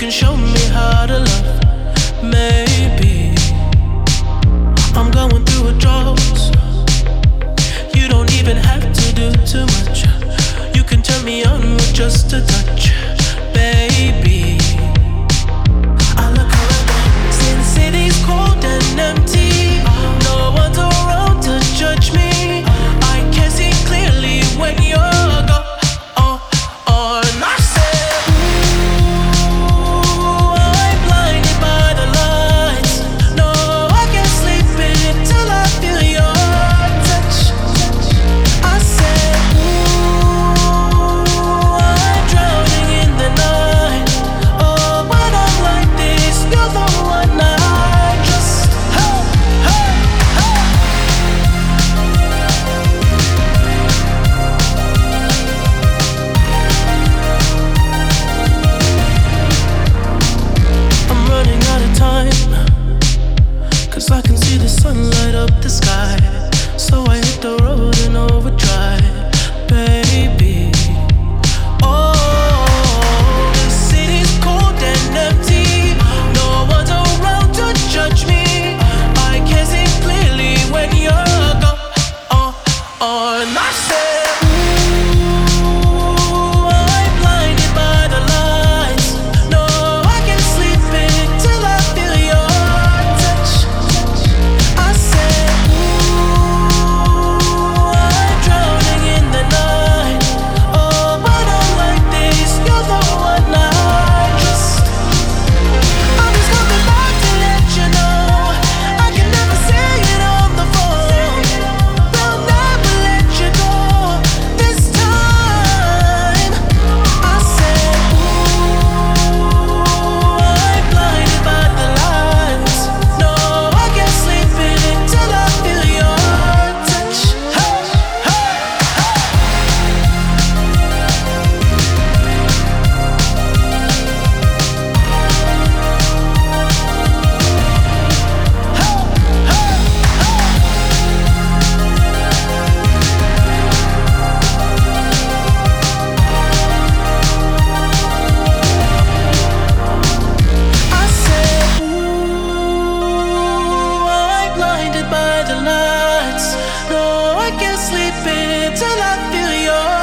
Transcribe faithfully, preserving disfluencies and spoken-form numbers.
can show me how to love. Maybe I'm going through a drought. You don't even have to do too much. You can turn me on with just a touch, baby. I look around, see the city's cold and empty. No one's around to judge me. I can see clearly when you're gone. Oh, oh, and I said, ooh, I'm blinded by the lights. No, I can't sleep until I feel your touch. I said, ooh, I'm drowning in the night. Oh, when I'm like this, you're the one I trust. Hey, hey, hey. I'm running out of time, 'cause I can see the sun light up the sky. So I hit the road in overdrive, baby. Oh, the city's cold and empty. No one's around to judge me. I can see clearly when you're gone. Oh, oh, and I said, ooh, I'm blinded by the lights. No, I can't sleep until I feel your touch. I said, ooh, I'm drowning in the night. Oh, when I'm like this, you're the one I trust. I'm just coming back to let you know I can never say it on the phone. They'll never let you go this time. I said, ooh, I'm blinded by the lights. No, I can't sleep until I feel your touch. Hey, hey, I said, ooh, I'm blinded by the lights. No, I can't sleep until I feel your